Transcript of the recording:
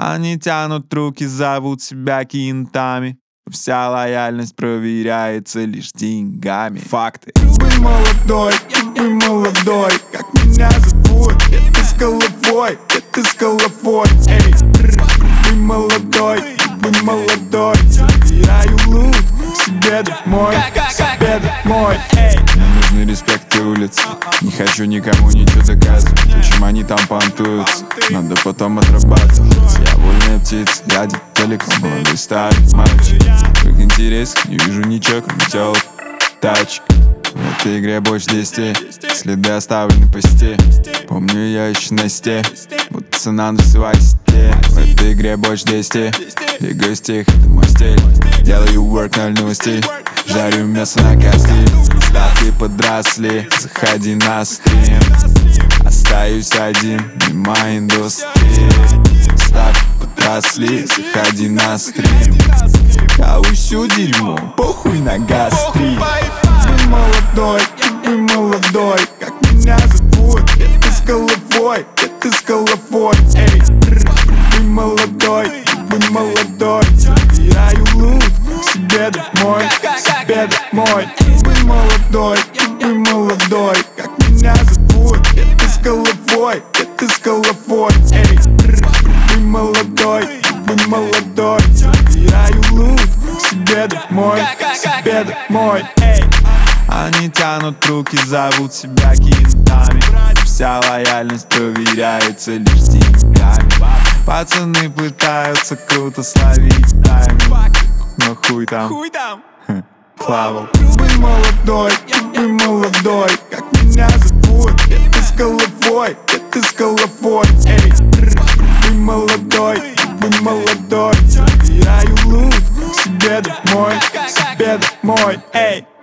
Они тянут руки, зовут себя кентами. Вся лояльность проверяется лишь деньгами. Факты. Вы молодой, как меня зовут. Это с головой, эй. Вы молодой, забираю лут к себе домой, эй. Мне нужны респект и улицы. Не хочу никому ничего доказывать. Почему они там понтуются? Надо потом отрабатывать. Я вольная птица, я далеко, молодой старый мальчик. Как интересно, не вижу ничего, кроме тёлок, тачек. В этой игре больше 10, следы оставлены по сети. Помню, я еще на сте, будто сан Андреас в сети. В этой игре больше 10, двигаюсь тихо, это мой стиль. Делаю work на льну стиль, жарю мясо на кости. Ставки подросли, заходи на стрим. Остаюсь один, мимо индустрии. Ставки подросли, заходи на стрим. Кау всю дерьмо, похуй на гастрит. Вы молодой, как меня зовут. Это с головой, эй. Вы молодой, забираю лут к себе домой, Вы молодой, как меня зовут. Это с головой, эй. Вы молодой, забираю лут к себе домой, эй. Они тянут руки, зовут себя кентами. Вся лояльность проверяется лишь деньгами. Пацаны пытаются круто словить тайминг, но хуй там, плавал. Вы молодой, как меня зовут. Это с головой, эй. Вы молодой, забираю лут к себе домой, эй.